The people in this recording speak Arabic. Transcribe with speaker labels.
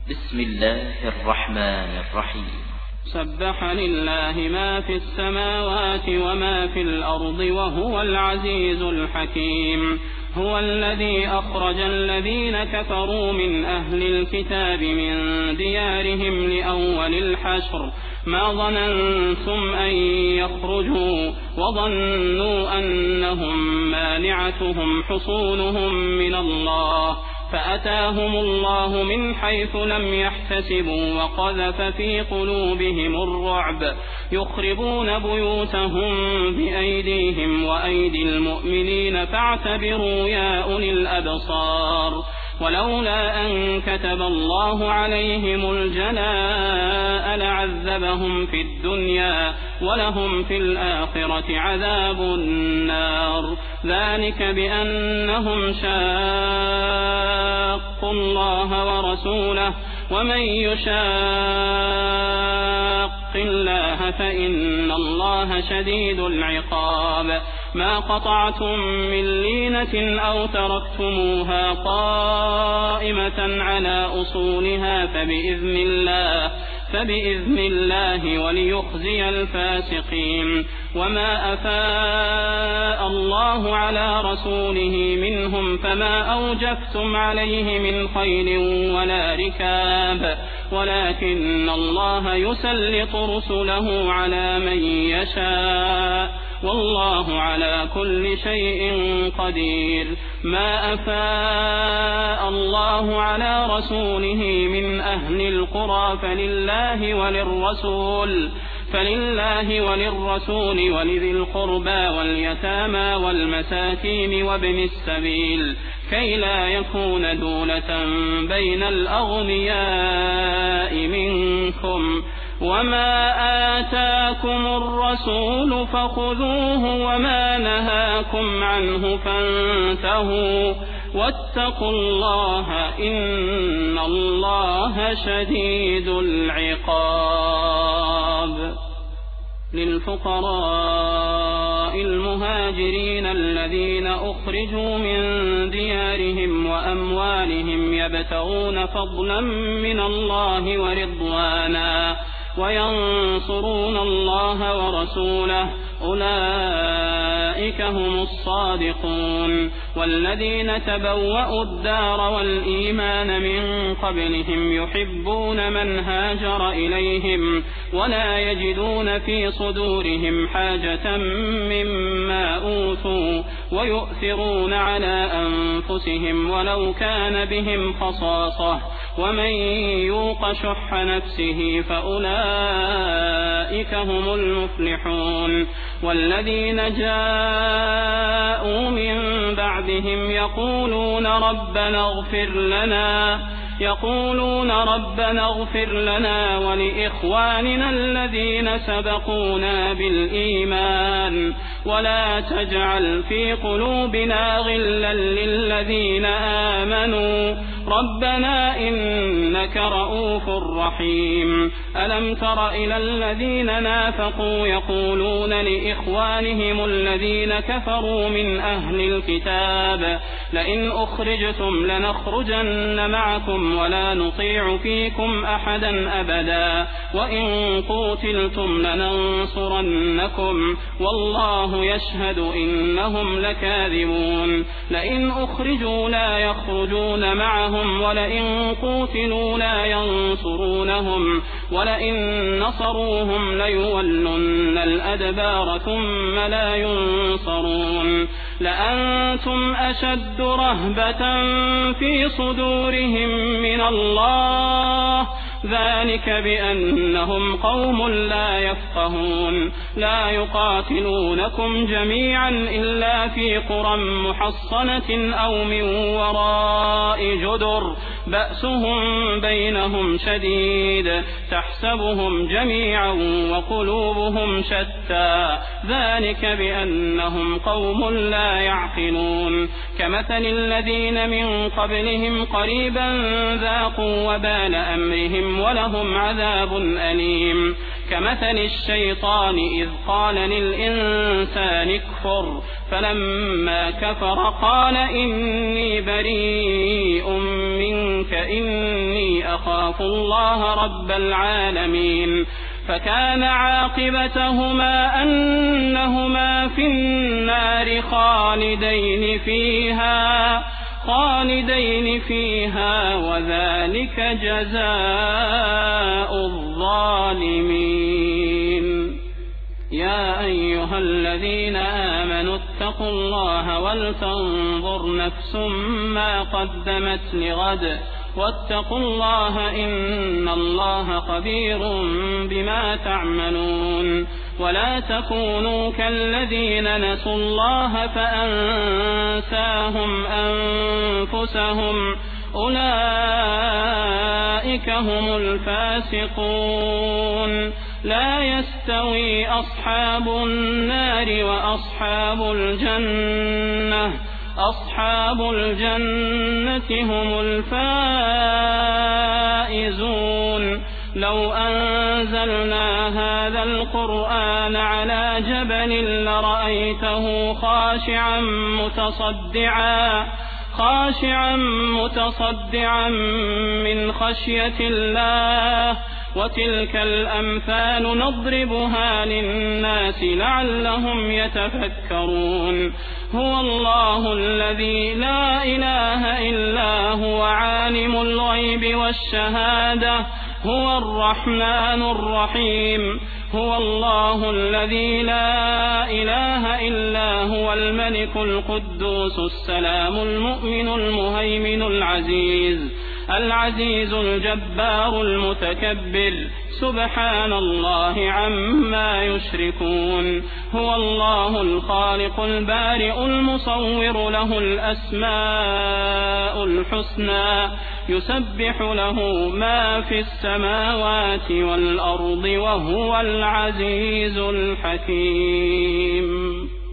Speaker 1: بسم الله الرحمن الرحيم.
Speaker 2: سبح لله ما في السماوات وما في الأرض وهو العزيز الحكيم. هو الذي أخرج الذين كفروا من أهل الكتاب من ديارهم لأول الحشر ما ظننتم أن يخرجوا وظنوا أنهم مانعتهم حصونهم من الله فأتاهم الله من حيث لم يحتسبوا وقذف في قلوبهم الرعب يخربون بيوتهم بأيديهم وأيدي المؤمنين فاعتبروا يا أولي الأبصار. ولولا أن كتب الله عليهم الجلاء لعذبهم في الدنيا ولهم في الآخرة عذاب النار. ذلك بأنهم شاقوا الله ورسوله ومن يشاق الله فإن الله شديد العقاب. ما قطعتم من لينة أو تركتموها قائمة على أصولها فبإذن الله وليخزي الفاسقين. وما أفاء الله على رسوله منهم فما أوجفتم عليه من خيل ولا ركاب ولكن الله يسلط رسله على من يشاء والله على كل شيء قدير. ما أفاء الله على رسوله من أهل القرى فلله وللرسول ولذي القربى واليتامى والمساكين وابن السبيل كي لا يكون دولة بين الأغنياء منكم. وما آتاكم الرسول فخذوه وما نهاكم عنه فانتهوا واتقوا الله إن الله شديد العقاب. للفقراء المهاجرين الذين أخرجوا من ديارهم وأموالهم يبتغون فضلا من الله ورضوانا وينصرون الله ورسوله أولئك هم الصادقون. والذين تبوأوا الدار والإيمان من قبلهم يحبون من هاجر إليهم ولا يجدون في صدورهم حاجة مما أوتوا ويؤثرون على أنفسهم ولو كان بهم خصاصة ومن يوق شح نفسه فأولئك هم المفلحون. والذين جاءوا من بعدهم يقولون ربنا اغفر لنا ولإخواننا الذين سبقونا بالإيمان ولا تجعل في قلوبنا غلا للذين آمنوا ربنا إنك رؤوف رحيم. ألم تر إلى الذين نافقوا يقولون لإخوانهم الذين كفروا من أهل الكتاب لئن أخرجتم لنخرجن معكم ولا نطيع فيكم أحدا أبدا وإن قوتلتم لننصرنكم والله يشهد إنهم لكاذبون. لئن أخرجوا لا يخرجون معهم ولئن قوتلوا لا ينصرونهم ولئن نصروهم ليولن الأدبار ثم لا ينصرون. لأنتم أشد رهبة في صدورهم من الله ذلك بأنهم قوم لا يفقهون. لا يقاتلونكم جميعا إلا في قرى محصنة أو من وراء جدر بأسهم بينهم شديد تحسبهم جميعا وقلوبهم شتى ذلك بأنهم قوم لا يعقلون. كمثل الذين من قبلهم قريبا ذاقوا وبال أمرهم ولهم عذاب أليم. كمثل الشيطان إذ قال للإنسان اكفر فلما كفر قال إني بريء منك إني أخاف الله رب العالمين فكان عاقبتهما أنهما في النار خالدين فيها وذلك جزاء الظالمين. يا أيها الذين آمنوا اتقوا الله ولتنظر نفس ما قدمت لغد واتقوا الله إن الله خبير بما تعملون. ولا تكونوا كالذين نسوا الله فأنساهم أنفسهم أولئك هم الفاسقون. لا يستوي أصحاب النار وأصحاب الجنة هم الفائزون. لو أنزلنا هذا القرآن على جبل لرأيته خاشعا متصدعا من خشية الله. وتلك الأمثال نضربها للناس لعلهم يتفكرون. هو الله الذي لا إله إلا هو عالم الغيب والشهادة هو الرحمن الرحيم. هو الله الذي لا إله إلا هو الملك القدوس السلام المؤمن المهيمن العزيز الجبار المتكبر سبحان الله عما يشركون. هو الله الخالق البارئ المصور له الأسماء الحسنى يسبح له ما في السماوات والأرض وهو العزيز الحكيم.